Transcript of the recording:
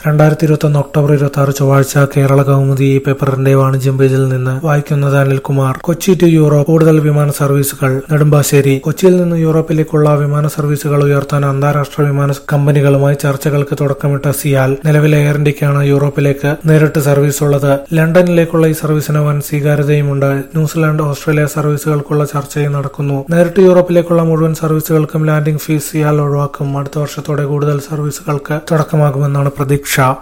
2021 October 26 ചൊവ്വാഴ്ച കേരള കൗമുദി പേപ്പറിന്റെ വാണിജ്യം പേജിൽ നിന്ന് വായിക്കുന്നത് അനിൽകുമാർ. കൊച്ചി ടു യൂറോപ്പ് കൂടുതൽ വിമാന സർവീസുകൾ. നെടുമ്പാശ്ശേരി. കൊച്ചിയിൽ നിന്ന് യൂറോപ്പിലേക്കുള്ള വിമാന സർവീസുകൾ ഉയർത്താൻ അന്താരാഷ്ട്ര വിമാന കമ്പനികളുമായി ചർച്ചകൾക്ക് തുടക്കമിട്ട സിയാൽ. നിലവിലെ എയർ ഇന്ത്യക്കാണ് യൂറോപ്പിലേക്ക് നേരിട്ട് സർവീസ് ഉള്ളത്. ലണ്ടനിലേക്കുള്ള ഈ സർവീസിന് വൻ സ്വീകാര്യതയുമുണ്ട്. ന്യൂസിലാൻഡ്, ഓസ്ട്രേലിയ സർവീസുകൾക്കുള്ള ചർച്ചയും നടക്കുന്നു. നേരിട്ട് യൂറോപ്പിലേക്കുള്ള മുഴുവൻ സർവീസുകൾക്കും ലാൻഡിംഗ് ഫീസ് സിയാൽ ഒഴിവാക്കും. അടുത്ത വർഷത്തോടെ കൂടുതൽ സർവീസുകൾക്ക് തുടക്കമാകുമെന്നാണ് പ്രതീക്ഷ.